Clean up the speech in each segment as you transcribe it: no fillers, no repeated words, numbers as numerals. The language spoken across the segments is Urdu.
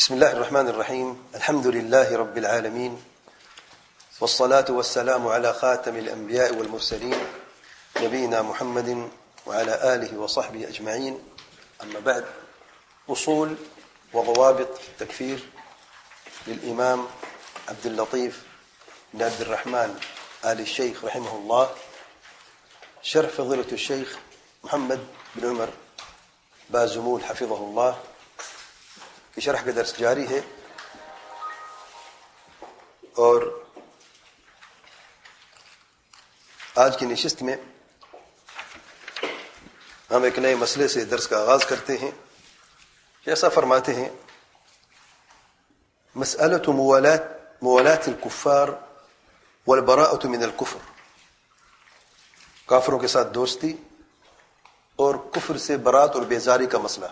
بسم الله الرحمن الرحيم. الحمد لله رب العالمين، والصلاة والسلام على خاتم الأنبياء والمرسلين نبينا محمد وعلى آله وصحبه أجمعين. أما بعد، أصول وضوابط التكفير للإمام عبد اللطيف بن عبد الرحمن آل الشيخ رحمه الله، شرح فضيلة الشيخ محمد بن عمر بازمول حفظه الله کی شرح کا درس جاری ہے، اور آج کی نشست میں ہم ایک نئے مسئلے سے درس کا آغاز کرتے ہیں۔ ایسا فرماتے ہیں: مسألة موالاة الكفار والبراءة من الكفر، کافروں کے ساتھ دوستی اور کفر سے برات اور بیزاری کا مسئلہ۔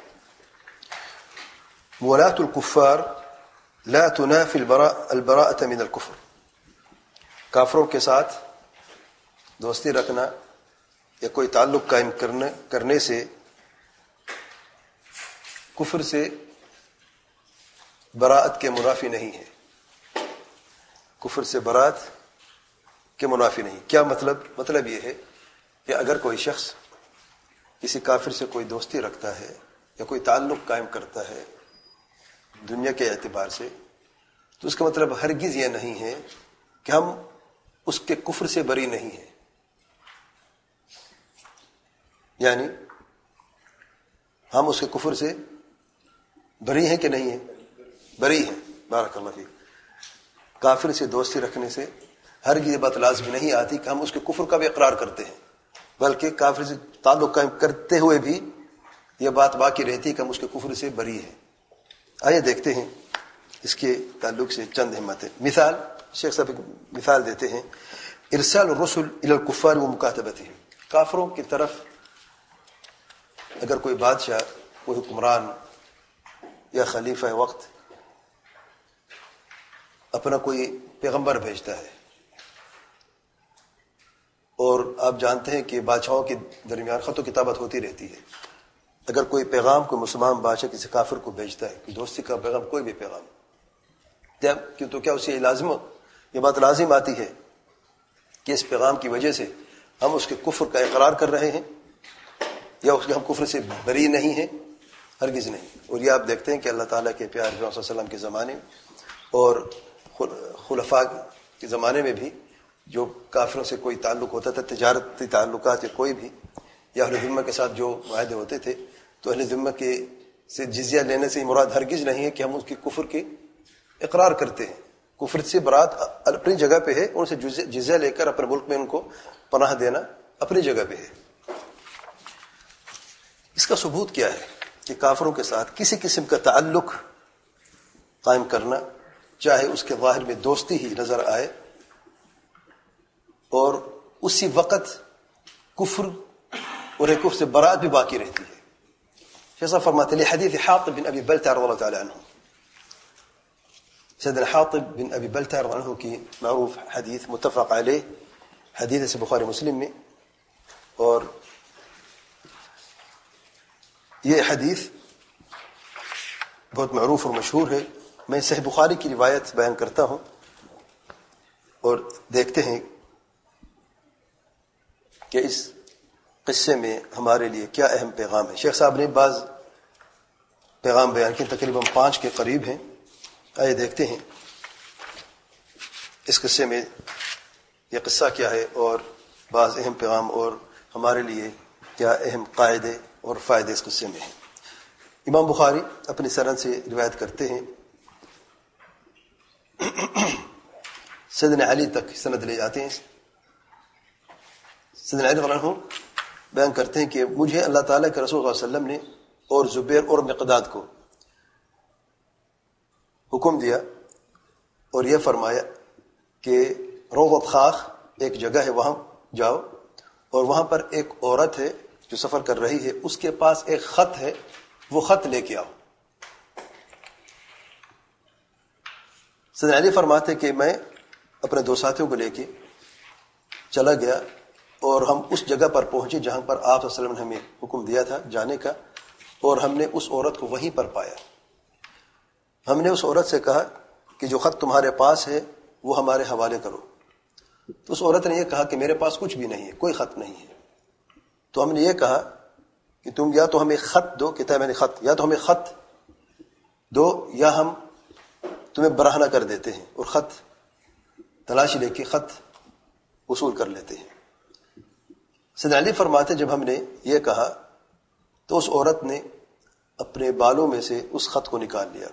موالاة الكفار لا تنافي البراءة من الكفر، کافروں کے ساتھ دوستی رکھنا یا کوئی تعلق قائم کرنے سے کفر سے براءت کے منافی نہیں ہے، کفر سے براءت کے منافی نہیں۔ کیا مطلب یہ ہے کہ اگر کوئی شخص کسی کافر سے کوئی دوستی رکھتا ہے یا کوئی تعلق قائم کرتا ہے دنیا کے اعتبار سے، تو اس کا مطلب ہرگز یہ نہیں ہے کہ ہم اس کے کفر سے بری نہیں ہیں، یعنی ہم اس کے کفر سے بری ہیں کہ نہیں ہیں؟ بری ہیں۔ بارک اللہ فیک۔ کافر سے دوستی رکھنے سے ہرگز یہ بات لازم نہیں آتی کہ ہم اس کے کفر کا بھی اقرار کرتے ہیں، بلکہ کافر سے تعلق قائم کرتے ہوئے بھی یہ بات باقی رہتی ہے کہ ہم اس کے کفر سے بری ہیں۔ آئیے دیکھتے ہیں اس کے تعلق سے چند اہمیتیں۔ مثال، شیخ صاحب مثال دیتے ہیں: ارسال الرسل الى الكفار ومکاتبتهم، کافروں کی طرف اگر کوئی بادشاہ، کوئی حکمران یا خلیفہ وقت اپنا کوئی پیغمبر بھیجتا ہے، اور آپ جانتے ہیں کہ بادشاہوں کے درمیان خط و کتابت ہوتی رہتی ہے، اگر کوئی پیغام کوئی مسلمان بادشاہ کسی کافر کو بھیجتا ہے، کوئی دوستی کا پیغام، کوئی بھی پیغام، تو کیا اسے یہ بات لازم آتی ہے کہ اس پیغام کی وجہ سے ہم اس کے کفر کا اقرار کر رہے ہیں یا اس کے ہم کفر سے بری نہیں ہیں؟ ہرگز نہیں۔ اور یہ آپ دیکھتے ہیں کہ اللہ تعالیٰ کے پیارے صلی اللہ علیہ وسلم کے زمانے اور خلفاء کے زمانے میں بھی جو کافروں سے کوئی تعلق ہوتا تھا، تجارتی تعلقات یا کوئی بھی، یا اہل ذمہ کے ساتھ جو معاہدے ہوتے تھے، تو اہل ذمہ کے سے جزیہ لینے سے مراد ہرگز نہیں ہے کہ ہم اس کی کفر کے اقرار کرتے ہیں۔ کفر سے برات اپنی جگہ پہ ہے، ان سے جزیہ لے کر اپنے ملک میں ان کو پناہ دینا اپنی جگہ پہ ہے۔ اس کا ثبوت کیا ہے کہ کافروں کے ساتھ کسی قسم کا تعلق قائم کرنا، چاہے اس کے ظاہر میں دوستی ہی نظر آئے، اور اسی وقت کفر اور ایک کفر سے برات بھی باقی رہتی ہے۔ جیسا فرماتے ہیں حدیث حاطب بن ابی بلتع رضی اللہ تعالی عنہ، سیدنا حاطب بن ابی بلتع رضی اللہ عنہ کی معروف حدیث متفق علیہ، حدیث سے بخاری مسلم میں، اور یہ حدیث بہت معروف اور مشہور ہے۔ میں صحیح بخاری کی روایت بیان کرتا ہوں اور دیکھتے ہیں کہ اس قصے میں ہمارے لیے کیا اہم پیغام ہے۔ شیخ صاحب نے بعض پیغام بیان کیے، تقریباً 5 کے قریب ہیں۔ آئیے دیکھتے ہیں اس قصے میں یہ قصہ کیا ہے، اور بعض اہم پیغام اور ہمارے لیے کیا اہم قاعدے اور فائدے اس قصے میں ہیں۔ امام بخاری اپنی سند سے روایت کرتے ہیں، سیدنا علی تک سند لے جاتے ہیں۔ سیدنا علی رضی اللہ عنہ بیان کرتے ہیں کہ مجھے اللہ تعالیٰ کے رسول صلی اللہ علیہ وسلم نے اور زبیر اور مقداد کو حکم دیا اور یہ فرمایا کہ روضۃ خاخ ایک جگہ ہے، وہاں جاؤ، اور وہاں پر ایک عورت ہے جو سفر کر رہی ہے، اس کے پاس ایک خط ہے، وہ خط لے کے آؤ۔ سیدنا علی فرماتے کہ میں اپنے 2 ساتھیوں کو لے کے چلا گیا، اور ہم اس جگہ پر پہنچے جہاں پر آپ صلی اللہ علیہ وسلم نے ہمیں حکم دیا تھا جانے کا، اور ہم نے اس عورت کو وہیں پر پایا۔ ہم نے اس عورت سے کہا کہ جو خط تمہارے پاس ہے وہ ہمارے حوالے کرو. تو اس عورت نے یہ کہا کہ میرے پاس کچھ بھی نہیں ہے، کوئی خط نہیں ہے. تو ہم نے یہ کہا کہ تم یا تو ہمیں خط دو، کتاب یعنی خط، یا تو ہمیں خط دو یا ہم تمہیں برہنہ کر دیتے ہیں اور خط تلاشی لے کے خط وصول کر لیتے ہیں. سیدنا علی فرماتے جب ہم نے یہ کہا تو اس عورت نے اپنے بالوں میں سے اس خط کو نکال لیا.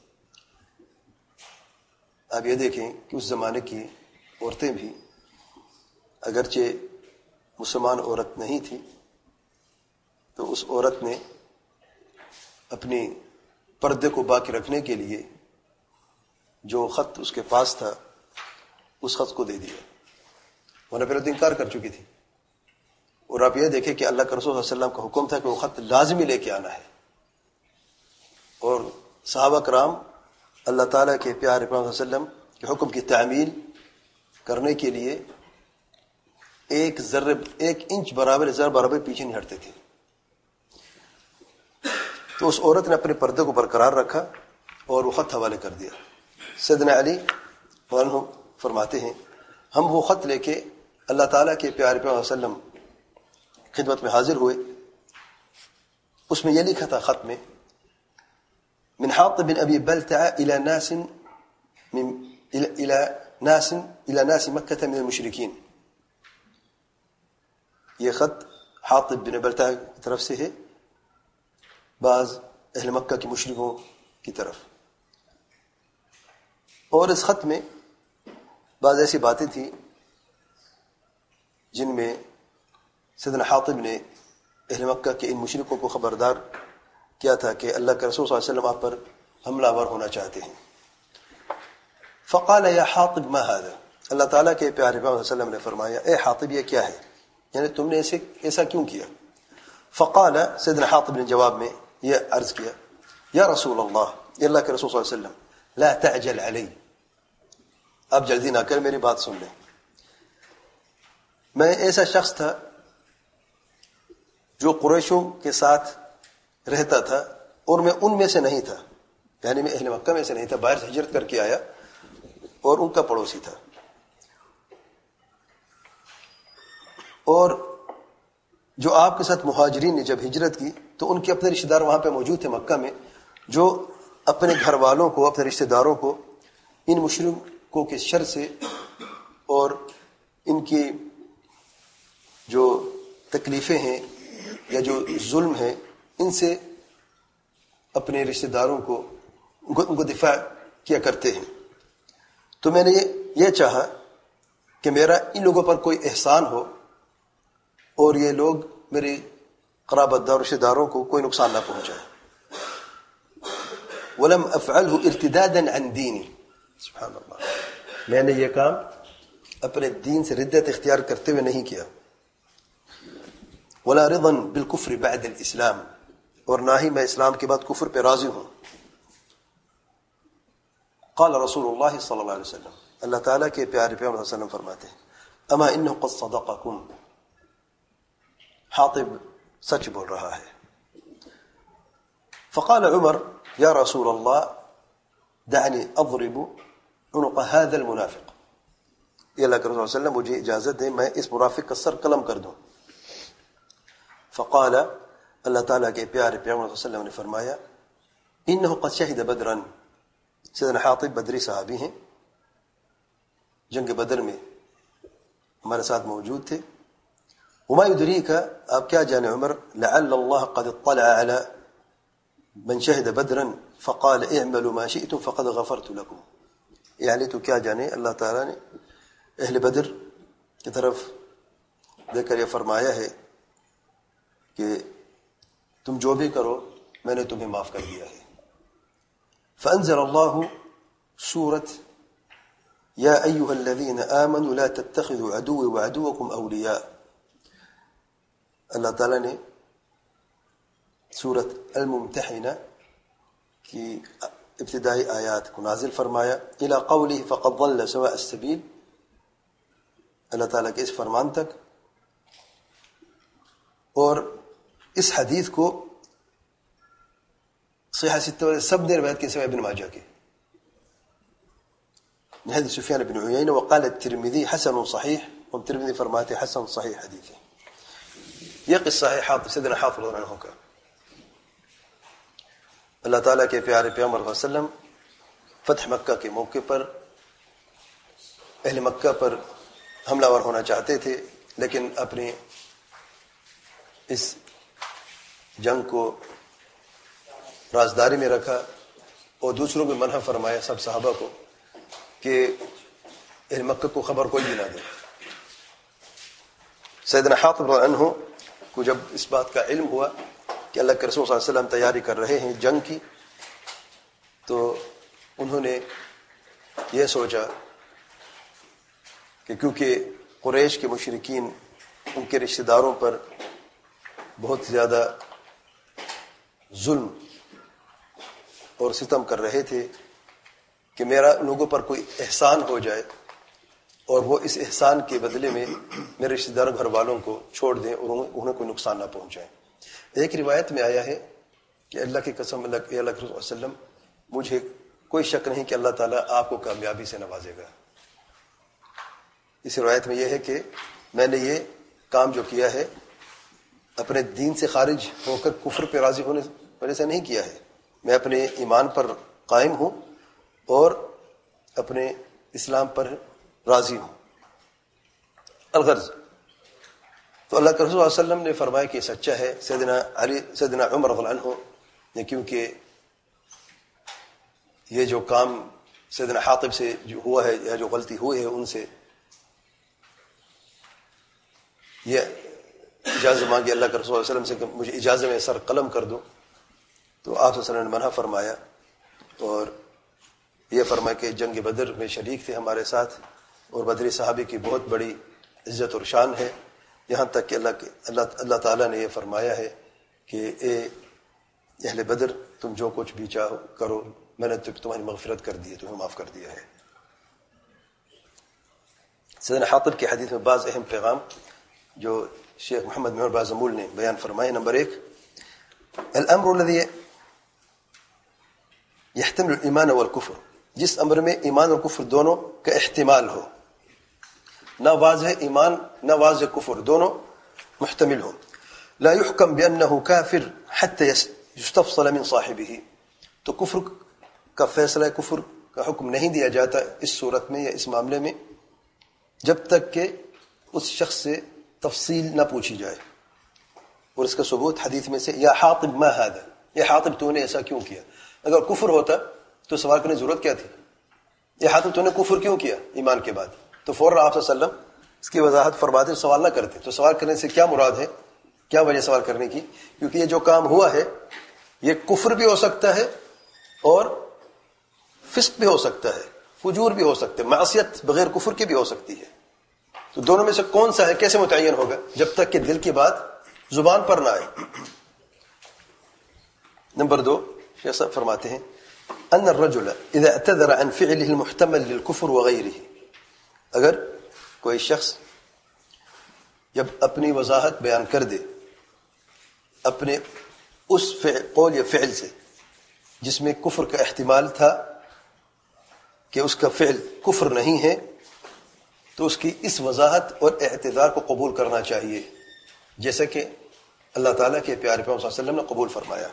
آپ یہ دیکھیں کہ اس زمانے کی عورتیں بھی اگرچہ مسلمان عورت نہیں تھی تو اس عورت نے اپنی پردے کو باقی رکھنے کے لیے جو خط اس کے پاس تھا اس خط کو دے دیا، ورنہ پہلے تو انکار کر چکی تھی. اور آپ یہ دیکھیں کہ اللہ کے رسول صلی اللہ علیہ وسلم کا حکم تھا کہ وہ خط لازمی لے کے آنا ہے. اور صحابہ کرام اللہ تعالیٰ کے پیارے پیغمبر صلی اللہ علیہ وسلم کے حکم کی تعمیل کرنے کے لیے ایک انچ برابر زر برابر پیچھے نہیں ہٹتے تھے. تو اس عورت نے اپنے پردے کو برقرار رکھا اور وہ خط حوالے کر دیا. سیدنا علی عنہ فرماتے ہیں ہم وہ خط لے کے اللہ تعالیٰ کے پیارے پیغمبر صلی اللہ علیہ وسلم خدمت میں حاضر ہوئے. اس میں یہ لکھا تھا خط میں من حاطب بن ابی بلتع الى ناس مکہ من المشرکین. یہ خط حاطب بن بلتع کی طرف سے ہے بعض اہل مکہ کے مشرکوں کی طرف. اور اس خط میں بعض ایسی باتیں تھیں جن میں سیدنا حاطب نے اہل مکہ کے ان مشرکوں کو خبردار کیا تھا کہ اللہ کے رسول صلی اللہ علیہ وسلم آپ پر حملہ آور ہونا چاہتے ہیں. فقال یا حاطب ما هذا، اللہ تعالیٰ کے پیارے پیغمبر صلی اللہ علیہ وسلم نے فرمایا اے حاطب یہ کیا ہے، یعنی تم نے ایسا کیوں کیا. فقال سیدنا حاطب نے جواب میں یہ عرض کیا یا رسول اللہ، یہ اللہ کے رسول صلی اللہ علیہ وسلم لا تعجل علی، آپ جلدی نہ کر میری بات سن لیں. میں ایسا شخص تھا جو قریشوں کے ساتھ رہتا تھا اور میں ان میں سے نہیں تھا، یعنی میں اہل مکہ میں سے نہیں تھا، باہر سے ہجرت کر کے آیا اور ان کا پڑوسی تھا. اور جو آپ کے ساتھ مہاجرین نے جب ہجرت کی تو ان کے اپنے رشتہ دار وہاں پہ موجود تھے مکہ میں، جو اپنے گھر والوں کو، اپنے رشتہ داروں کو ان مشرکوں کے شر سے اور ان کی جو تکلیفیں ہیں یا جو ظلم ہے ان سے اپنے رشتہ داروں کو ان کو دفاع کیا کرتے ہیں. تو میں نے یہ چاہا کہ میرا ان لوگوں پر کوئی احسان ہو اور یہ لوگ میرے قرابت دار رشتہ داروں کو کوئی نقصان نہ پہنچائے. ولم افعله ارتدادا عن دینی، سبحان اللہ، میں نے یہ کام اپنے دین سے ردت اختیار کرتے ہوئے نہیں کیا. ولا رضا بالکفر بعد الاسلام، اور نہ ہی میں اسلام کے بعد کفر پہ راضی ہوں. قال رسول اللہ صلی اللہ علیہ وسلم، اللہ تعالیٰ کے پیارے پیغمبر صلی اللہ علیہ وسلم فرماتے ہیں اما انه قد صدقکم، حاطب سچ بول رہا ہے. فقال عمر یا رسول اللہ دعني اضرب عنق هذا المنافق، یہ اللہ کے رسول صلی اللہ علیہ وسلم مجھے اجازت دیں میں اس منافق کا سر قلم کر دوں. فقال، اللہ تعالیٰ کے پیارے پیغمبر صلی اللہ علیہ وسلم نے فرمایا انه قد شهد بدرا، سیدنا حاطب بدری صحابی ہیں، جنگ بدر میں ہمارے ساتھ موجود تھے. وما يدريك، آپ کیا جانے عمر، لعل الله قد اطلع على من شهد بدرا فقال اعملوا ما شئتم فقد غفرت لكم، یعنی تو کیا جانے اللہ تعالیٰ نے اہل بدر کی طرف دیکھ کر یہ فرمایا ہے کہ تم جو بھی کرو میں نے تمہیں معاف کر دیا ہے. فانزل اللہ سورۃ یا ایھا الذین آمنوا لا تتخذوا عدوی وعدوکم اولیاء، اللہ تعالیٰ نے سورۃ الممتحنہ کی ابتدائی آیات کو نازل فرمایا الی قولہ فقد ضل سواء السبیل، اللہ تعالیٰ کے اس فرمان تک. اور اس حدیث کو صحیح ستہ والے سب نے روایت کی سوائے ابن ماجہ کے. من حديث سفيان بن عيينة وقال الترمذي حسن صحيح، والترمذي فرماتے حسن صحیح حدیث ہے. یہ قصہ ہے حاطب سیدنا حاطب رضی اللہ عنہ کا. اللہ تعالیٰ کے پیارے پیغمبر صلی اللہ علیہ وسلم فتح مکہ کے موقع پر اہل مکہ پر حملہ ور ہونا چاہتے تھے، لیکن اپنی اس جنگ کو رازداری میں رکھا اور دوسروں کو منع فرمایا، سب صحابہ کو، کہ اہل مکہ کو خبر کوئی بھی نہ دے. سیدنا حاطب رضی اللہ عنہ کو جب اس بات کا علم ہوا کہ اللہ کے رسول صلی اللہ علیہ وسلم تیاری کر رہے ہیں جنگ کی، تو انہوں نے یہ سوچا کہ کیونکہ قریش کے مشرکین ان کے رشتہ داروں پر بہت زیادہ ظلم اور ستم کر رہے تھے کہ میرا لوگوں پر کوئی احسان ہو جائے اور وہ اس احسان کے بدلے میں میرے رشتہ دار گھر والوں کو چھوڑ دیں اور انہیں کوئی نقصان نہ پہنچائیں. ایک روایت میں آیا ہے کہ اللہ کی قسم اللہ کے رسول صلی اللہ علیہ وسلم مجھے کوئی شک نہیں کہ اللہ تعالیٰ آپ کو کامیابی سے نوازے گا. اس روایت میں یہ ہے کہ میں نے یہ کام جو کیا ہے اپنے دین سے خارج ہو کر کفر پہ راضی ہونے وجہ سے نہیں کیا ہے، میں اپنے ایمان پر قائم ہوں اور اپنے اسلام پر راضی ہوں. الغرض تو اللہ کے رسول صلی اللہ علیہ وسلم نے فرمایا کہ یہ سچا ہے. سیدنا عمر رضی اللہ عنہ نے کیونکہ یہ جو کام سیدنا حاطب سے جو ہوا ہے یا جو غلطی ہوئی ہے ان سے یہ اجازت مانگی اللہ کے رسول صلی اللہ علیہ وسلم سے کہ مجھے اجازت میں سر قلم کر دو، تو آپ صلی اللہ علیہ وسلم نے منع فرمایا اور یہ فرمایا کہ جنگ بدر میں شریک تھے ہمارے ساتھ اور بدری صحابی کی بہت بڑی عزت اور شان ہے، یہاں تک کہ اللہ تعالیٰ نے یہ فرمایا ہے کہ اے اہل بدر تم جو کچھ بھی چاہو کرو، میں نے تمہاری مغفرت کر دی ہے، تمہیں معاف کر دیا ہے. سیدنا حاطب کی حدیث میں بعض اہم پیغام جو شیخ محمد معمر بازمول نے بیان فرمائے. نمبر 1، الامر الذي يحتمل الايمان والكفر، جس امر میں ایمان اور کفر دونوں کا احتمال ہو، نہ واضح ایمان نہ واضح کفر، دونوں محتمل ہو. لا يحكم بانه كافر حتى يستفصل من صاحبه، تو کفر کا فیصلہ کفر کا حکم نہیں دیا جاتا اس صورت میں یا اس معاملے میں جب تک کہ اس شخص سے تفصیل نہ پوچھی جائے. اور اس کا ثبوت حدیث میں سے یا حاطب ما هذا، یہ حاطب تو نے ایسا کیوں کیا. اگر کفر ہوتا تو سوال کرنے کی ضرورت کیا تھی؟ یہ حاطب تو نے کفر کیوں کیا ایمان کے بعد؟ تو فوراً آپ صلی اللہ علیہ وسلم اس کی وضاحت فرماتے سوال نہ کرتے. تو سوال کرنے سے کیا مراد ہے، کیا وجہ سوال کرنے کی؟ کیونکہ یہ جو کام ہوا ہے یہ کفر بھی ہو سکتا ہے اور فسق بھی ہو سکتا ہے، فجور بھی ہو سکتا ہے، معصیت بغیر کفر کی بھی ہو سکتی ہے. تو دونوں میں سے کون سا ہے کیسے متعین ہوگا جب تک کہ دل کی بات زبان پر نہ آئے. نمبر 2، شیخ صاحب فرماتے ہیں ان الرجل اذا اعتذر عن فعله المحتمل للكفر وغيره، اگر کوئی شخص جب اپنی وضاحت بیان کر دے اپنے اس قول یا فعل سے جس میں کفر کا احتمال تھا کہ اس کا فعل کفر نہیں ہے، تو اس کی اس وضاحت اور اعتذار کو قبول کرنا چاہیے، جیسا کہ اللہ تعالیٰ کے پیارے پیغمبر صلی اللہ علیہ وسلم نے قبول فرمایا.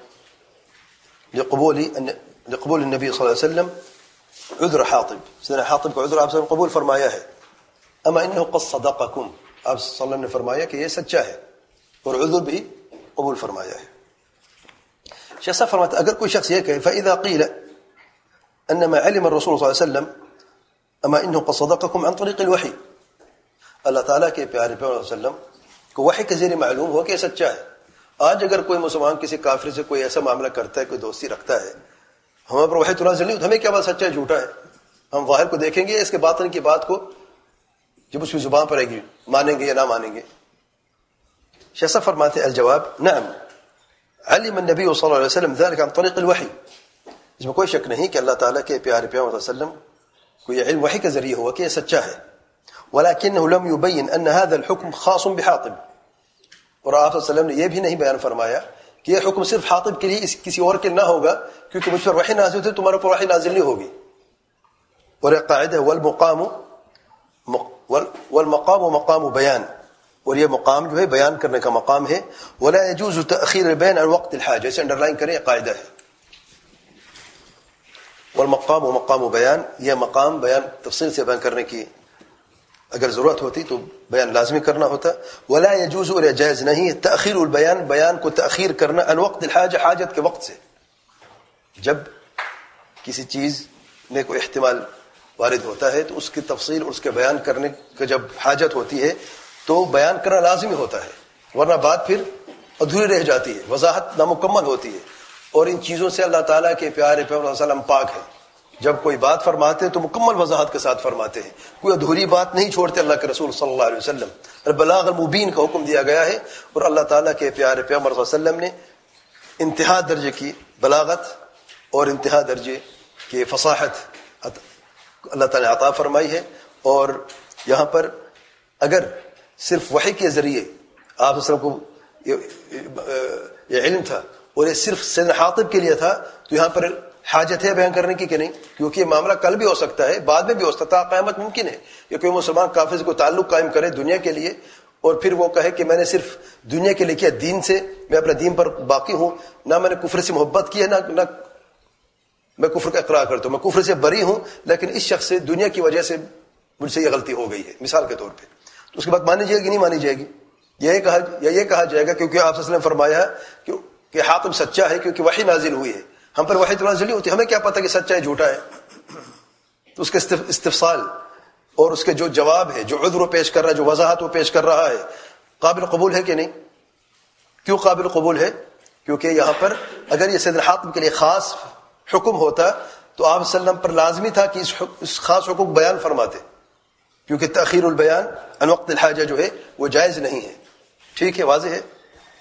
لقبول النبی صلی اللہ علیہ وسلم عذر حاطب، سیدنا حاطب کا عذر آپ سے قبول فرمایا ہے. اما انه قد صدقكم، آپ صلی اللہ علیہ وسلم نے فرمایا کہ یہ سچا ہے اور عذر بھی قبول فرمایا ہے. شیخ صاحب فرماتے اگر کوئی شخص یہ کہے فاذا قيل انما علم الرسول صلی اللہ علیہ وسلم اما انه قد صدقكم عن طريق الوحي، اللہ تعالیٰ کے پیارے پیغمبر صلی اللہ علیہ وسلم کو وحی کے ذریعے معلوم ہو کہ یہ سچا ہے. آج اگر کوئی مسلمان کسی کافر سے کوئی ایسا معاملہ کرتا ہے، کوئی دوستی رکھتا ہے، ہمیں پر وحی تو نازل نہیں ہوتا، ہمیں کیا بات سچا ہے جھوٹا ہے؟ ہم ظاہر کو دیکھیں گے، اس کے باطن کی بات کو جب اس کی زبان پر آئے گی مانیں گے یا نہ مانیں گے. شیخ صاحب فرماتے الجواب نعم علم النبی صلی اللہ علیہ وسلم ذلك عن طریق الوحی، اس میں کوئی شک نہیں کہ اللہ تعالیٰ کے پیارے پیغمبر صلی اللہ علیہ وسلم کو یہ علم وحی کے ذریعے ہوا کہ یہ سچا ہے. ولكنه لم يبين ان هذا الحكم خاص بحاطب، اور آپ صلی اللہ علیہ وسلم نے یہ بھی نہیں بیان فرمایا کہ یہ حکم صرف حاطب کے لیے کسی اور کے نہ ہوگا کیونکہ مجھ پر وحی نازل ہوتی ہے، تمہارے اوپر وحی نازل نہیں ہوگی. اور ایک قاعدہ ہے والمقام مقام بیان، اور یہ مقام جو ہے بیان کرنے کا مقام ہے. ولا يجوز تأخير البيان عن وقت الحاجہ، اسے انڈر لائن کریں، یہ قاعدہ ہے. والمقام مقام بیان، یہ مقام بیان تفصیل سے بیان کرنے کی اگر ضرورت ہوتی تو بیان لازمی کرنا ہوتا. ولا يجوز، اور جائز نہیں تأخیر البیان، بیان کو تأخیر کرنا عن وقت الحاجہ، حاجت کے وقت سے. جب کسی چیز میں کوئی احتمال وارد ہوتا ہے تو اس کی تفصیل اور اس کے بیان کرنے کا جب حاجت ہوتی ہے تو بیان کرنا لازمی ہوتا ہے، ورنہ بات پھر ادھوری رہ جاتی ہے، وضاحت نامکمل ہوتی ہے. اور ان چیزوں سے اللہ تعالیٰ کے پیارے پیغمبر صلی اللہ علیہ وسلم پاک ہے. جب کوئی بات فرماتے ہیں تو مکمل وضاحت کے ساتھ فرماتے ہیں، کوئی ادھوری بات نہیں چھوڑتے. اللہ کے رسول صلی اللہ علیہ وسلم البلاغ المبین کا حکم دیا گیا ہے، اور اللہ تعالیٰ کے پیارے پیغمبر صلی اللہ علیہ وسلم نے انتہا درجے کی بلاغت اور انتہا درجے کی فصاحت اللہ تعالیٰ نے عطا فرمائی ہے. اور یہاں پر اگر صرف وحی کے ذریعے آپ صلی اللہ علیہ وسلم کو یہ علم تھا اور یہ صرف سیدنا حاطب کے لیے تھا تو یہاں پر حاجت ہے بیان کرنے کی کہ نہیں؟ کیونکہ یہ معاملہ کل بھی ہو سکتا ہے، بعد میں بھی ہو سکتا ہے، قیامت ممکن ہے کہ کوئی مسلمان کافر سے کوئی تعلق قائم کرے دنیا کے لیے اور پھر وہ کہے کہ میں نے صرف دنیا کے لیے کیا، دین سے میں اپنے دین پر باقی ہوں، نہ میں نے کفر سے محبت کی ہے، نہ میں کفر کا اقرار کرتا ہوں، میں کفر سے بری ہوں، لیکن اس شخص سے دنیا کی وجہ سے مجھ سے یہ غلطی ہو گئی ہے مثال کے طور پہ، تو اس کے بعد مانی جائے گی نہیں مانی جائے گی؟ یہ کہا جائے گا کیونکہ آپ صلی اللہ علیہ وسلم نے فرمایا کہ حاتم سچا ہے کیونکہ وحی نازل ہوئی ہے. ہم پر وحی تو نازل نہیں ہوتی، ہمیں کیا پتہ کہ سچا ہے جھوٹا ہے؟ تو اس کے استفصال اور اس کے جو جواب ہے، جو عذر پیش کر رہا ہے، جو وضاحت وہ پیش کر رہا ہے، قابل قبول ہے کہ نہیں؟ کیوں قابل قبول ہے؟ کیونکہ یہاں پر اگر یہ سیدنا حاتم کے لیے خاص حکم ہوتا تو آپ صلی اللہ علیہ وسلم پر لازمی تھا کہ اس خاص حکم بیان فرماتے، کیونکہ تأخیر البیان عن وقت الحاجہ جو ہے وہ جائز نہیں ہے. ٹھیک ہے، واضح ہے.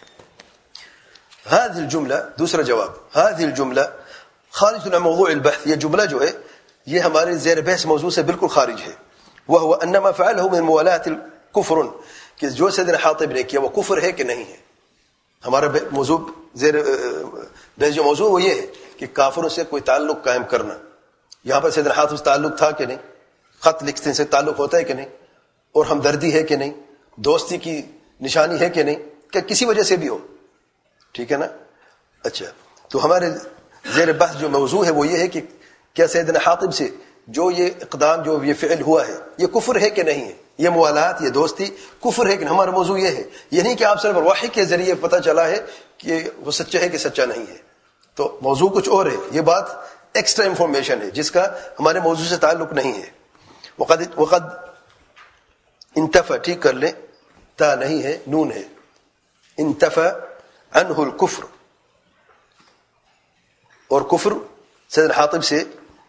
هذه الجملہ، دوسرا جواب، هذه الجملہ خارج عن موضوع البحث، یہ جملہ جو ہے یہ ہمارے زیر بحث موضوع سے بالکل خارج ہے. وهو ان ما فعله من موالات الكفر، کہ جو سیدنا حاطب نے کیا وہ کفر ہے کہ نہیں ہے. ہمارا موضوع زیر بحث جو موضوع وہ یہ ہے کہ کافروں سے کوئی تعلق قائم کرنا. یہاں پر سیدنا حاطب سے تعلق تھا کہ نہیں؟ خط لکھنے سے تعلق ہوتا ہے کہ نہیں؟ اور ہمدردی ہے کہ نہیں؟ دوستی کی نشانی ہے کہ نہیں؟ کہ کسی وجہ سے بھی ہو. ٹھیک ہے نا؟ اچھا، تو ہمارے زیر بحث جو موضوع ہے وہ یہ ہے کہ کیا سیدنا حاطب سے جو یہ اقدام، جو یہ فعل ہوا ہے، یہ کفر ہے کہ نہیں ہے؟ یہ موالات، یہ دوستی کفر ہے کہ نہیں؟ ہمارا موضوع یہ ہے. یہ نہیں کہ آپ صرف وحی کے ذریعے پتہ چلا ہے کہ وہ سچا ہے کہ سچا نہیں ہے. تو موضوع کچھ اور ہے، یہ بات ایکسٹرا انفارمیشن ہے جس کا ہمارے موضوع سے تعلق نہیں ہے. وقد انتفع، ٹھیک کر لیں، تا نہیں ہے، نون ہے. انتفع عنہ الکفر، اور کفر سیدنا حاطب سے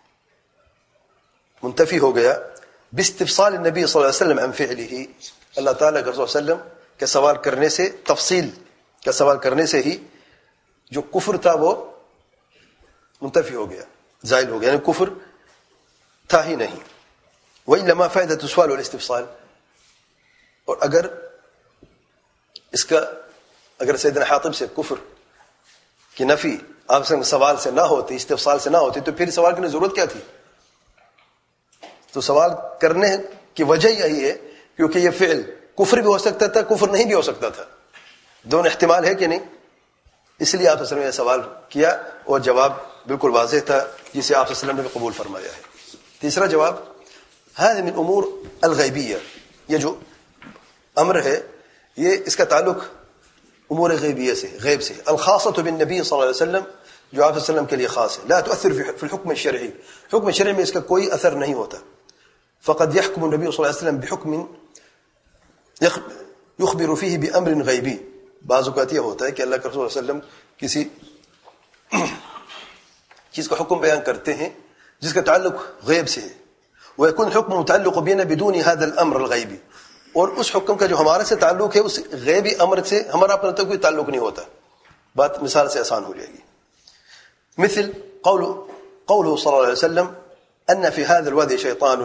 منتفی ہو گیا باستفصال النبی صلی اللہ علیہ وسلم عن فعلہ، اللہ تعالیٰ کے رسول صلی اللہ علیہ وسلم کے سوال کرنے سے، تفصیل کا سوال کرنے سے ہی جو کفر تھا وہ منتفی ہو گیا، زائل ہو گیا، یعنی کفر تھا ہی نہیں. وإلا ما فائدة السؤال والاستفصال، اور اگر سیدنا حاطب سے کفر کی نفی آپ سے سوال سے نہ ہوتی، استفصال سے نہ ہوتی، تو پھر سوال کرنے کی ضرورت کیا تھی؟ تو سوال کرنے کی وجہ یہی ہے کیونکہ یہ فعل کفر بھی ہو سکتا تھا، کفر نہیں بھی ہو سکتا تھا، دونوں احتمال ہے کہ نہیں؟ اس لیے آپ صلی اللہ علیہ وسلم نے سوال کیا اور جواب بالکل واضح تھا جسے آپ صلی اللہ علیہ وسلم نے قبول فرمایا ہے. تیسرا جواب، هذه من امور الغیبیہ، یہ جو امر ہے یہ اس کا تعلق امور غیبیہ سے، غیب سے. الخاصۃ بالنبی صلی اللہ علیہ وسلم، جو آپ صلی اللہ علیہ وسلم کے لیے خاص ہے. لا تؤثر في الحكم الشرعی، حکم شرعی میں اس کا کوئی اثر نہیں ہوتا. فقد يحكم النبي صلی اللہ علیہ وسلم بحکم يخبر فيه بامر غیبی. بعض اوقات یہ ہوتا ہے کہ اللہ کے رسول صلی اللہ علیہ وسلم کسی چیز کا حکم بیان کرتے ہیں جس کا تعلق غیب سے ہے. ويكون الحكم متعلق بنا بدون هذا الامر الغیبی، اور اس حکم کا جو ہمارے سے تعلق ہے اس غیبی امر سے ہمارا اپنا تو کوئی تعلق نہیں ہوتا. بات مثال سے آسان ہو جائے گی. مثل قوله صلی اللہ علیہ وسلم ان فی هذا الوادی شیطان،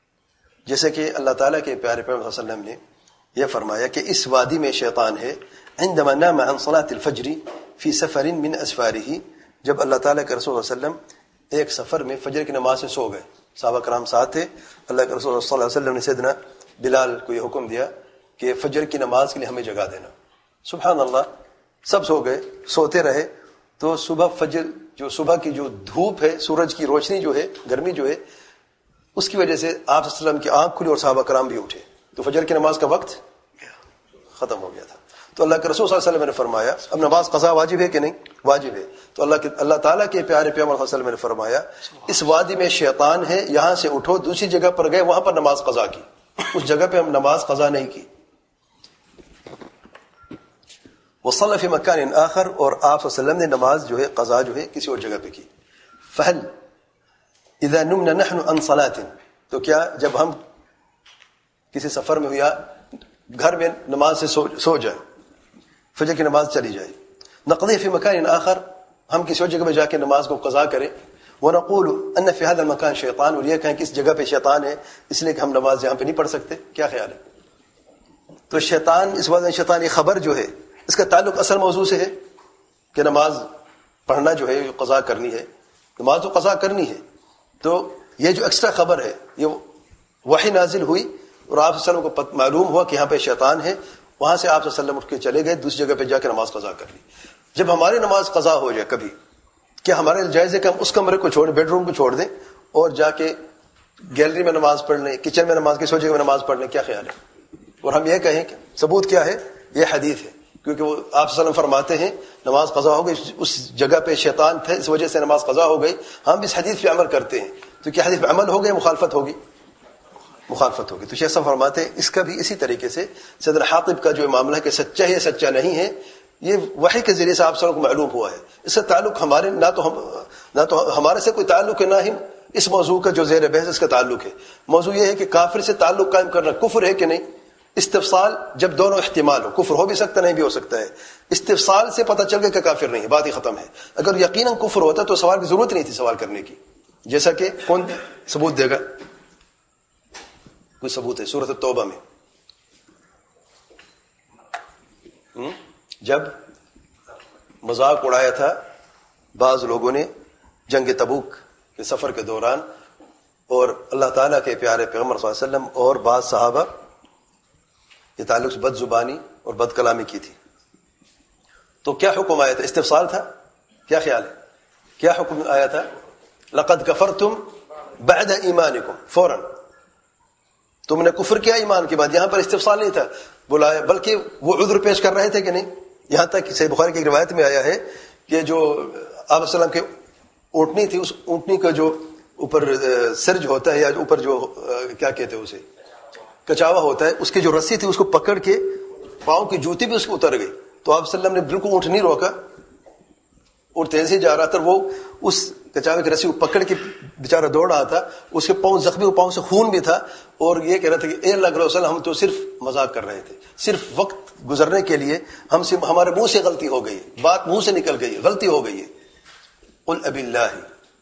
جیسے کہ اللہ تعالیٰ کے پیارے پیغمبر صلی اللہ علیہ وسلم نے یہ فرمایا کہ اس وادی میں شیطان ہے. عندما نام عن صلاة الفجر في سفر من أسفاره، جب اللہ تعالیٰ کے رسول صلی اللہ علیہ وسلم ایک سفر میں فجر کی نماز سے سو گئے. صحابہ کرام ساتھ تھے. اللہ کے رسول صلی اللہ علیہ وسلم نے سیدنا بلال کو یہ حکم دیا کہ فجر کی نماز کے لیے ہمیں جگا دینا. سبحان اللہ، سب سو گئے، سوتے رہے. تو صبح کی جو دھوپ ہے، سورج کی روشنی جو ہے، گرمی جو ہے، اس کی وجہ سے آپ صلی اللہ علیہ وسلم کی آنکھ کھلی اور صحابہ کرام بھی اٹھے. تو فجر کی نماز کا وقت ختم ہو گیا تھا. تو اللہ کے رسول صلی اللہ علیہ وسلم نے فرمایا اب نماز قضا واجب ہے کہ نہیں؟ واجب ہے. تو اللہ تعالیٰ کے پیارے پیغمبر صلی اللہ علیہ وسلم نے فرمایا اس وادی میں شیطان ہے، یہاں سے اٹھو. دوسری جگہ پر گئے، وہاں پر نماز قضا کی، اس جگہ پہ ہم نماز قضا نہیں کی. وصلى في مكان آخر، اور آپ صلی اللہ علیہ وسلم نے نماز جو ہے قضا جو ہے کسی اور جگہ پہ کی. فهل اذا نمنا نحن عن صلاة، تو کیا جب ہم کسی سفر میں ہو یا گھر میں نماز سے سو جائیں، فجر کی نماز چلی جائے، نقضي في مكان آخر، ہم کسی اور جگہ پہ جا کے نماز کو قضا کریں، ونقول ان في هذا المكان شیطان، اور یہ کہیں کہ اس جگہ پہ شیطان ہے اس لیے کہ ہم نماز یہاں پہ نہیں پڑھ سکتے. کیا خیال ہے؟ تو شیطان اس وقت شیطانی خبر جو ہے اس کا تعلق اصل موضوع سے ہے کہ نماز پڑھنا جو ہے قضا کرنی ہے، نماز تو قضا کرنی ہے. تو یہ جو ایکسٹرا خبر ہے یہ وحی نازل ہوئی اور آپ صلی اللہ علیہ وسلم کو معلوم ہوا کہ یہاں پہ شیطان ہے. وہاں سے آپ صلی اللہ علیہ وسلم اٹھ کے چلے گئے، دوسری جگہ پہ جا کے نماز قضا کر لی. جب ہماری نماز قضا ہو جائے کبھی، کیا ہمارے جائز ہے کہ ہم اس کمرے کو چھوڑ، بیڈ روم کو چھوڑ دیں اور جا کے گیلری میں نماز پڑھ لیں، کچن میں نماز، کسی جگہ میں نماز پڑھ لیں؟ کیا خیال ہے؟ اور ہم یہ کہیں کہ ثبوت کیا ہے؟ یہ حدیث ہے، کیونکہ وہ آپ صلی اللہ علیہ وسلم فرماتے ہیں نماز قضا ہو گئی، اس جگہ پہ شیطان تھے اس وجہ سے نماز قضا ہو گئی. ہم اس حدیث پہ عمل کرتے ہیں، تو کیا حدیث پہ عمل ہو گئے؟ مخالفت ہوگی، مخالفت ہوگی. تو شیخ صاحب فرماتے ہیں اس کا بھی اسی طریقے سے سیدنا حاطب کا جو معاملہ ہے کہ سچا ہے سچا نہیں ہے، یہ وحی کے ذریعے سے آپ سب کو معلوم ہوا ہے. اس سے تعلق ہمارے نہ تو ہمارے سے کوئی تعلق ہے، نہ ہی اس موضوع کا جو زیر بحث اس کا تعلق ہے. موضوع یہ ہے کہ کافر سے تعلق قائم کرنا کفر ہے کہ نہیں. استفصال جب دونوں احتمال ہو، کفر ہو بھی سکتا نہیں بھی ہو سکتا ہے. استفصال سے پتہ چل گیا کہ کافر نہیں ہے، بات ہی ختم ہے. اگر یقیناً کفر ہوتا تو سوال کی ضرورت نہیں تھی سوال کرنے کی. جیسا کہ کون ثبوت دے گا؟ کوئی ثبوت ہے؟ سورۃ التوبہ میں جب مذاق اڑایا تھا بعض لوگوں نے جنگ تبوک کے سفر کے دوران، اور اللہ تعالیٰ کے پیارے پیغمبر صلی اللہ علیہ وسلم اور بعض صحابہ یہ تعلق سے بد زبانی اور بد کلامی کی تھی، تو کیا حکم آیا تھا؟ استفصال تھا. کیا خیال ہے؟ کیا حکم آیا تھا؟ لقد کفرتم بعد ایمانکم، فوراً تم نے کفر کیا ایمان کے بعد. یہاں پر استفصال نہیں تھا بلایا، بلکہ وہ عذر پیش کر رہے تھے کہ نہیں. یہاں تک کہ صحیح بخاری کی ایک روایت میں آیا ہے کہ جو آپ صلی اللہ علیہ وسلم کے اونٹنی تھی، اس اونٹنی کا جو اوپر سرج ہوتا ہے یا اوپر جو کیا کہتے ہیں اسے کچاوا ہوتا ہے، اس کی جو رسی تھی اس کو پکڑ کے پاؤں کی جوتی بھی اس کو اتر گئی. تو آپ صلی اللہ علیہ وسلم نے بالکل اونٹ نہیں روکا اور تیزی جا رہا تھا، وہ اس کچاوے کی رسی کو پکڑ کے بیچارہ دوڑ رہا تھا. اس کے پاؤں زخمی، پاؤں سے خون بھی تھا، اور یہ کہہ رہا تھا کہ اے اللہ کے رسول ہم تو صرف مذاق کر رہے تھے، صرف وقت گزرنے کے لیے ہمارے منہ سے غلطی ہو گئی، بات منہ سے نکل گئی، غلطی ہو گئی ہے. قل اب اللہ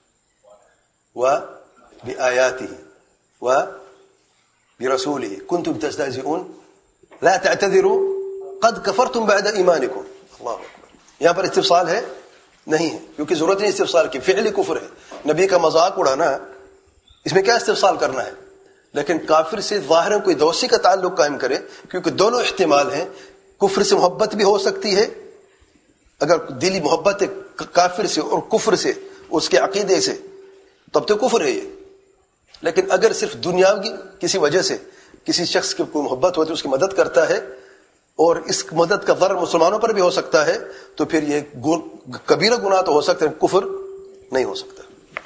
وبآیاتہ وبرسولہ کنتم تستہزئون لا تعتذروا قد کفرتم بعد ایمانکم. اللہ اکبر. یہاں پر استفصال ہے؟ نہیں ہے، کیونکہ ضرورت نہیں استفصال کی، فعلی کفر ہے. نبی کا مذاق اڑانا، اس میں کیا استفصال کرنا ہے؟ لیکن کافر سے ظاہراً کوئی دوستی کا تعلق قائم کرے، کیونکہ دونوں احتمال ہیں. کفر سے محبت بھی ہو سکتی ہے، اگر دلی محبت ہے کافر سے اور کفر سے، اس کے عقیدے سے، تب تو کفر ہے یہ. لیکن اگر صرف دنیاوی کسی وجہ سے کسی شخص کی کوئی محبت ہوتی ہے، اس کی مدد کرتا ہے، اور اس مدد کا ضرر مسلمانوں پر بھی ہو سکتا ہے، تو پھر یہ کبیرہ گناہ تو ہو سکتا ہے، کفر نہیں ہو سکتا.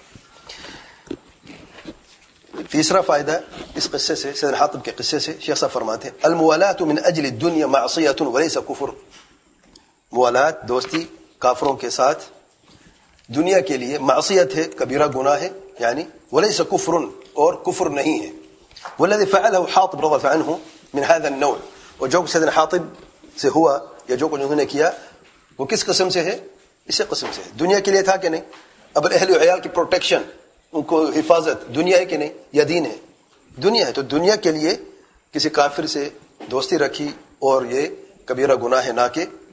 تیسرا فائدہ اس قصے سے، سیدنا حاطب کے قصے سے، شیخ صاحب فرماتے ہیں الموالات من اجل الدنیا معصیۃ وليس کفر. موالات، دوستی کافروں کے ساتھ دنیا کے لیے معصیت ہے، کبیرہ گناہ ہے، یعنی وليس کفر، اور کفر نہیں ہے. والذي فعله حاطب رضي الله عنه من هذا النوع، اور جو سیدنا حاطب سے ہوا یا جو کچھ انہوں نے کیا وہ کس قسم سے ہے؟ اسی قسم سے ہے. دنیا کے لیے تھا کہ نہیں؟ اب اہل و عیال کی پروٹیکشن، ان کو حفاظت دنیا ہے کہ نہیں؟ یا دین ہے؟ دنیا ہے. تو دنیا کے لیے کسی کافر سے دوستی رکھی، اور یہ کبیرہ گناہ ہے نہ کہ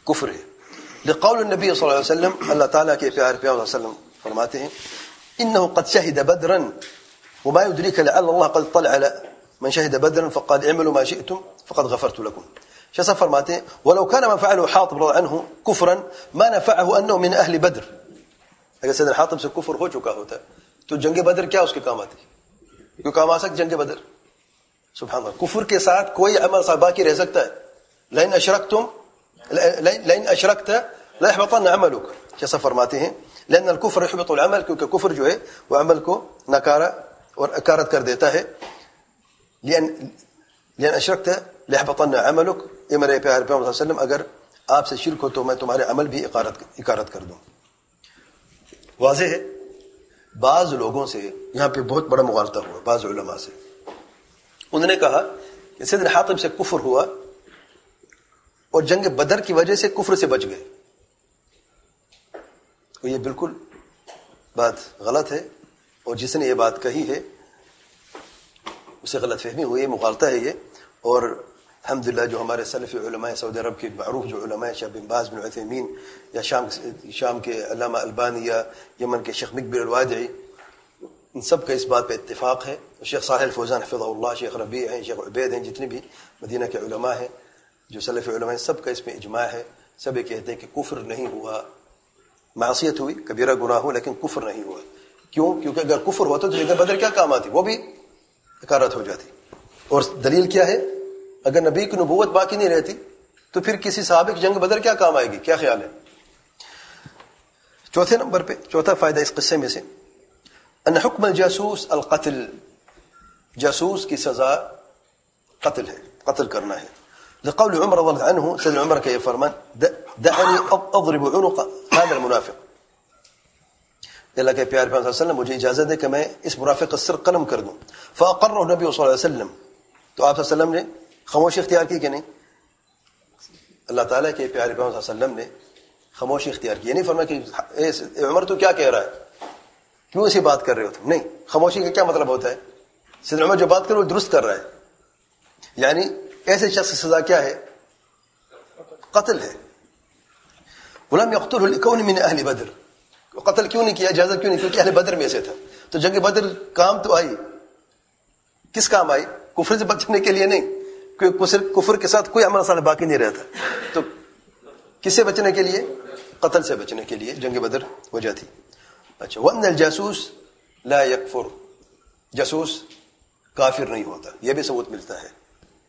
کفر ہے. لقول النبی صلی اللہ علیہ وسلم، اللہ تعالیٰ کے پیارے پیغمبر صلی اللہ علیہ وسلم فرماتے ہیں انه قد شهد بدرا وما يدريك لعل الله قد طلع على من شهد بدرا فقال اعملوا ما شئتم فقد غفرت لكم. شیخ فرماتے ہیں ولو كان ما فعله حاطب رضي عنه كفرا ما نفعه انه من اهل بدر. اگر سیدنا حاطب سے کفر ہو چکا ہوتا تو جنگ بدر کیا اس کے کام آتی؟ کیوں کام آ سکتا جنگ بدر؟ سبحان اللہ. کفر کے ساتھ کوئی عمل باقی رہ سکتا ہے؟ لئن اشرکت ليحبطن عملك. جیسا فرماتے ہیں لأن الكفر يحبط العمل، کیونکہ کفر جو ہے وہ عمل کو نکارا اور اکارت کر دیتا ہے. لأن اشرکت ليحبطن عملك. اے میرے پیارے پیغمبر صلی اللہ علیہ وسلم اگر آپ سے شرک ہو تو میں تمہارے عمل بھی اکارت کر دوں. واضح ہے. بعض لوگوں سے یہاں پہ بہت بڑا مغالطہ ہوا بعض علماء سے. انہوں نے کہا کہ سیدنا حاطب سے کفر ہوا اور جنگ بدر کی وجہ سے کفر سے بچ گئے. تو یہ بالکل بات غلط ہے، اور جس نے یہ بات کہی ہے اسے غلط فہمی ہوئی، مغالطہ ہے یہ. اور الحمدللہ جو ہمارے سلف علماء سعودی عرب کے معروف جو علماء شیخ بن باز بن عثیمین یا شام کے علامہ البانی یا یمن کے شیخ مقبل الوادعی، ان سب کا اس بات پہ اتفاق ہے. شیخ صالح الفوزان حفظہ اللہ، شیخ ربیع ہیں، شیخ عبید ہیں، جتنے بھی مدینہ کے علماء ہیں جو سلف علماء ہیں، سب کا اس میں اجماع ہے. سب یہ کہتے ہیں کہ کفر نہیں ہوا، معصیت ہوئی، کبیرہ گناہ ہو، لیکن کفر نہیں ہوا. کیوں؟ کیونکہ اگر کفر ہوتا تو جنگ بدر کیا کام آتی؟ وہ بھی اکارت ہو جاتی. اور دلیل کیا ہے؟ اگر نبی کی نبوت باقی نہیں رہتی تو پھر کسی صحابی کی جنگ بدر کیا کام آئے گی؟ کیا خیال ہے؟ چوتھے نمبر پہ چوتھا فائدہ اس قصے میں سے ان حکم الجاسوس القتل. جاسوس کی سزا قتل ہے، قتل کرنا ہے. لقول عمر رضی اللہ عنہ، سیدنا عمر کا یہ فرمان دعني اضرب عنق هذا المنافق. اللہ کے پیارے پیغمبر صلی اللہ علیہ وسلم مجھے اجازت دے کہ میں اس منافق کا سر قلم کر دوں. فاقره النبي صلی اللہ علیہ وسلم. تو آپ صلی اللہ علیہ وسلم نے خاموشی اختیار کی کہ نہیں؟ اللہ تعالیٰ کے پیارے پیغمبر صلی اللہ علیہ وسلم نے خاموشی اختیار کی. یہ نہیں فرمایا کہ اے عمر تو کیا کہہ رہا ہے، کیوں ایسی بات کر رہے ہو تم؟ نہیں. خاموشی کا کیا مطلب ہوتا ہے؟ سیدنا عمر جو بات کر رہے وہ درست کر رہا ہے. یعنی ایسے شخص کی سزا کیا ہے؟ قتل ہے. ولم يقتله لكون من اهل بدر. قتل کیوں نہیں کیا، اجازت کیوں نہیں؟ کیونکہ اہل بدر میں سے تھا. تو جنگ بدر کام تو آئی، کس کام آئی؟ کفر سے بچنے کے لیے نہیں، کیونکہ کفر کے ساتھ کوئی عمل صالح باقی نہیں رہتا. تو کس سے بچنے کے لیے؟ قتل سے بچنے کے لیے جنگ بدر وجہ تھی. اچھا. وان الجاسوس لا يكفر. جاسوس کافر نہیں ہوتا، یہ بھی ثبوت ملتا ہے.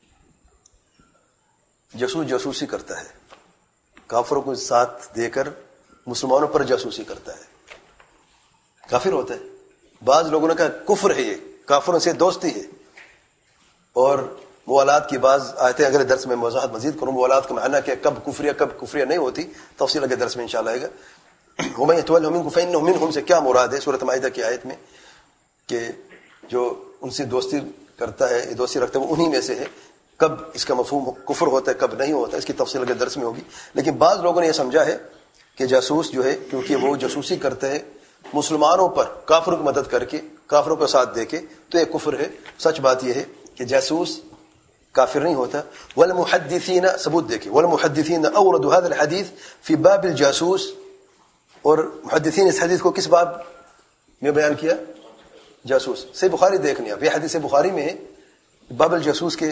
جاسوس جاسوسی کرتا ہے، کافروں کو ساتھ دے کر مسلمانوں پر جاسوسی کرتا ہے، کافر ہوتا ہے. بعض لوگوں نے کہا کفر ہے، یہ کافروں سے دوستی ہے. اور موالات کی بعض آیتیں اگلے درس میں وضاحت مزید کروں. موالات کا معنی کہ کب کفریہ نہیں ہوتی، تفصیل اگلے درس میں انشاءاللہ آئے گا. وَمَن يَتَوَلَّهُم مِنكُمْ فَإِنَّهُ مِنْهُمْ سے کیا مراد ہے؟ سورۃ مائدہ کی آیت میں کہ جو ان سے دوستی کرتا ہے، دوستی رکھتا ہے، وہ انہی میں سے ہے. کب اس کا مفہوم کفر ہوتا ہے، کب نہیں ہوتا، اس کی تفصیل اگلے درس میں ہوگی. لیکن بعض لوگوں نے یہ سمجھا ہے کہ جاسوس جو ہے کیونکہ وہ جاسوسی کرتا ہے مسلمانوں پر، کافروں کی مدد کر کے، کافروں کو ساتھ دے کے، تو یہ کفر ہے. سچ بات یہ ہے کہ جاسوس کافر نہیں ہوتا. والمحدثین، ثبوت دیکھیں، والمحدثین اوردوا هذا الحديث في باب الجاسوس. اور محدثین اس حدیث کو کس باب میں بیان کیا؟ جاسوس. صحیح بخاری دیکھنی آپ، یہ حدیث صحیح بخاری میں ہے، باب الجاسوس کے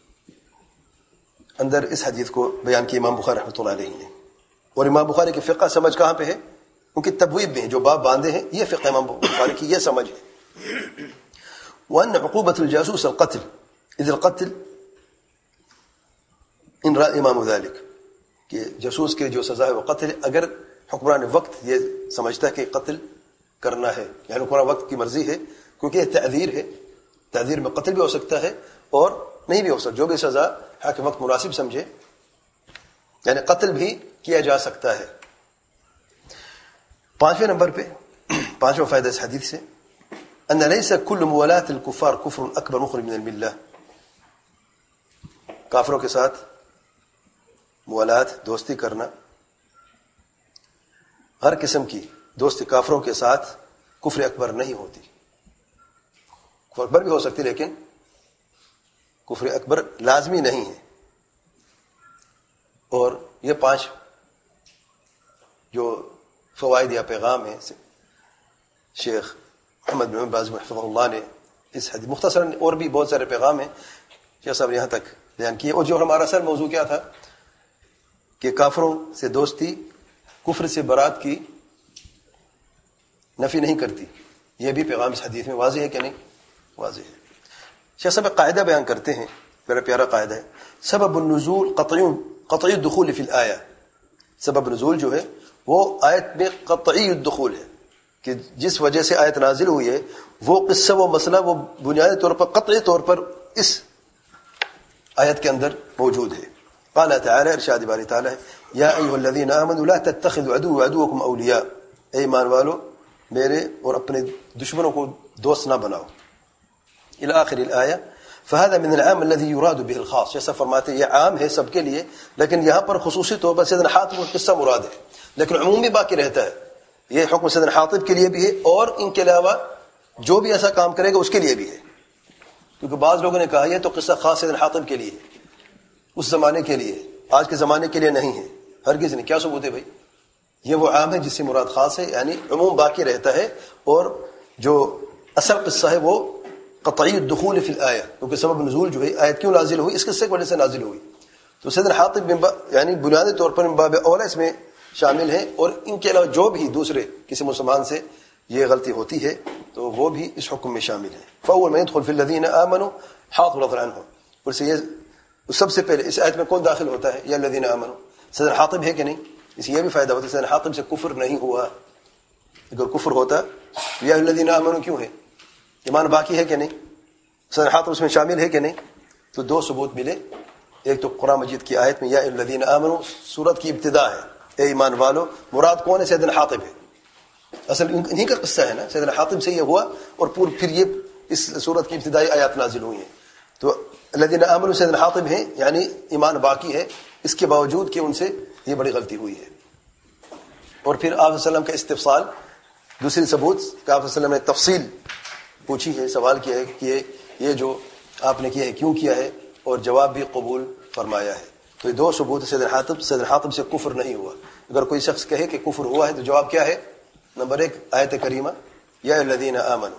اندر اس حدیث کو بیان کیا امام بخاری رحمۃ اللہ علیہ نے. اور امام بخاری کی فقہ سمجھ کہاں پہ ہے؟ ان کی تبویب میں جو باب باندھے ہیں، یہ فقہ امام بخاری کی یہ سمجھ ہے. وان عقوبۃ الجاسوس القتل اذ القتل ان رأى امام ذلك. کہ جاسوس کے جو سزا ہے وہ قتل ہے اگر حکمران وقت یہ سمجھتا ہے کہ قتل کرنا ہے، یعنی حکمران وقت کی مرضی ہے، کیونکہ یہ تعذیر ہے. تعذیر میں قتل بھی ہو سکتا ہے اور نہیں بھی ہو سکتا، جو بھی سزا حاکم وقت مناسب سمجھے، یعنی قتل بھی کیا جا سکتا ہے. پانچویں نمبر پہ پانچواں فائدہ اس حدیث سے ان ليس كل موالاة الكفار كفر اکبر مخرج من الملہ. کافروں کے ساتھ موالات، دوستی کرنا، ہر قسم کی دوستی کافروں کے ساتھ کفر اکبر نہیں ہوتی. کفر اکبر بھی ہو سکتی لیکن کفر اکبر لازمی نہیں ہے. اور یہ پانچ جو فوائد یا پیغام ہے شیخ محمد بن باز حفظہ اللہ نے اس حدیث مختصراً، اور بھی بہت سارے پیغام ہیں شیخ صاحب نے یہاں تک بیان کیے. اور جو ہمارا اصل موضوع کیا تھا کہ کافروں سے دوستی کفر سے برات کی نفی نہیں کرتی، یہ بھی پیغام اس حدیث میں واضح ہے کہ نہیں؟ واضح ہے. شیخ صاحب قاعدہ بیان کرتے ہیں، میرا پیارا قاعدہ ہے، سبب النزول قطعی الدخول فی الآیہ. سبب نزول جو ہے وہ آیت میں قطعی الدخول ہے کہ جس وجہ سے آیت نازل ہوئی ہے وہ قصہ و مسئلہ وہ بنیادی طور پر قطعی طور پر اس آیت کے اندر موجود ہے. قال تعالی، ارشاد باری تعالی ہے، یا ایھا الذین آمنوا لا تتخذوا عدوی وعدوکم اولیاء، اے ایمان والو میرے اور اپنے دشمنوں کو دوست نہ بناؤ. الی آخر الآیہ. فهذا من العام الذي يراد به الخاص. جیسا فرماتے ہیں یہ عام ہے سب کے لیے، لیکن یہاں پر خصوصی طور پر سیدنا حاطب کا قصہ مراد ہے، لیکن عموم بھی باقی رہتا ہے. یہ حکم سیدنا حاطب کے لیے بھی ہے اور ان کے علاوہ جو بھی ایسا کام کرے گا اس کے لیے بھی ہے. کیونکہ بعض لوگوں نے کہا یہ تو قصہ خاص سیدنا حاطب کے لیے، اس زمانے کے لیے، آج کے زمانے کے لیے نہیں ہے. ہرگز نہیں. کیا ثبوت ہے بھائی؟ یہ وہ عام ہے جس سے مراد خاص ہے، یعنی عموم باقی رہتا ہے، اور جو اصل قصہ ہے وہ قطعی الدخول فی الآیہ، کیونکہ سبب نزول جو ہے آیت کیوں نازل ہوئی، اس قصے کی وجہ سے نازل ہوئی. تو سیدنا حاطب یعنی بنیادی طور پر باب اولا اس میں شامل ہیں، اور ان کے علاوہ جو بھی دوسرے کسی مسلمان سے یہ غلطی ہوتی ہے تو وہ بھی اس حکم میں شامل ہے. فاول من يدخل في الذين آمنوا حاطب رضی اللہ عنہ. اور سے یہ سب سے پہلے اس آیت میں کون داخل ہوتا ہے؟ یا الذین آمنوا. سیدنا حاطب ہے کہ نہیں؟ اس یہ بھی فائدہ ہوتا ہے سیدنا حاطب سے کفر نہیں ہوا. اگر کفر ہوتا یا الذین آمنوا کیوں ہے؟ ایمان باقی ہے کہ نہیں؟ سیدنا حاطب اس میں شامل ہے کہ نہیں؟ تو دو ثبوت ملے. ایک تو قرآن مجید کی آیت میں یا الذین آمنوا سورت کی ابتدا ہے، اے ایمان والو. مراد کون ہے؟ سیدنا حاطب ہے. اصل انہی کا قصہ ہے نا، سیدنا حاطب سے یہ ہوا اور پھر یہ اس سورت کی ابتدائی آیات نازل ہوئی ہیں. تو الذین آمنوا سیدنا حاطب ہیں، یعنی ایمان باقی ہے، اس کے باوجود کہ ان سے یہ بڑی غلطی ہوئی ہے. اور پھر آپ صلی اللہ علیہ وسلم کا استفصال، دوسری ثبوت کہ آپ صلی اللہ علیہ وسلم نے تفصیل پوچھی ہے، سوال کیا ہے کہ یہ جو آپ نے کیا ہے کیوں کیا ہے، اور جواب بھی قبول فرمایا ہے. تو یہ دو ثبوت. سیدنا حاطب سے کفر نہیں ہوا. اگر کوئی شخص کہے کہ کفر ہوا ہے تو جواب کیا ہے؟ نمبر ایک آیت کریمہ یا الذین آمنوا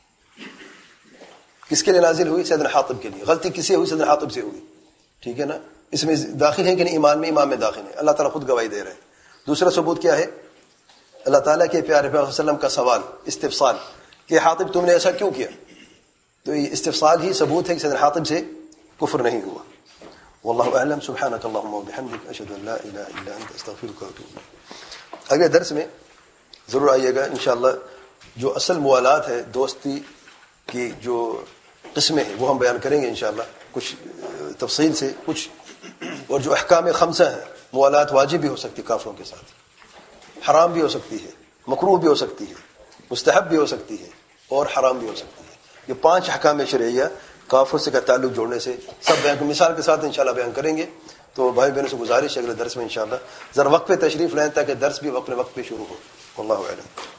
کس کے لیے نازل ہوئی؟ سیدنا حاطب کے لیے. غلطی کس سے ہوئی؟ سیدنا حاطب سے ہوئی. ٹھیک ہے نا؟ اس میں داخل ہے کہ نہیں؟ ایمان میں، ایمان میں داخل ہے. اللہ تعالیٰ خود گواہی دے رہے ہیں. دوسرا ثبوت کیا ہے؟ اللہ تعالیٰ کے پیارے پیغمبر صلی اللہ علیہ وسلم کا سوال، استفصال کہ حاطب تم نے ایسا کیوں کیا. تو یہ استفصال ہی ثبوت ہے کہ سیدنا حاطب سے کفر نہیں ہوا. واللہ اعلم. سبحانک اللہم وبحمدک، اشہد ان لا الہ الا انت، استغفرک واتوب الیک. اگلے درس میں ضرور آئیے گا انشاءاللہ. جو اصل موالات ہے، دوستی کی جو قسمیں ہیں وہ ہم بیان کریں گے انشاءاللہ کچھ تفصیل سے کچھ. اور جو احکام خمسہ ہیں، موالات واجب بھی ہو سکتی کافروں کے ساتھ، حرام بھی ہو سکتی ہے، مکروہ بھی ہو سکتی ہے، مستحب بھی ہو سکتی ہے، اور حرام بھی ہو سکتی ہے. یہ 5 احکام شرعیہ کافر سے کا تعلق جوڑنے سے سب بیان مثال کے ساتھ انشاءاللہ بیان کریں گے. تو بھائی بہنوں سے گزارش ہے اگلے درس میں انشاءاللہ ذرا وقت پہ تشریف لائیں تاکہ درس بھی اپنے وقت پہ شروع ہو. واللہ اعلم.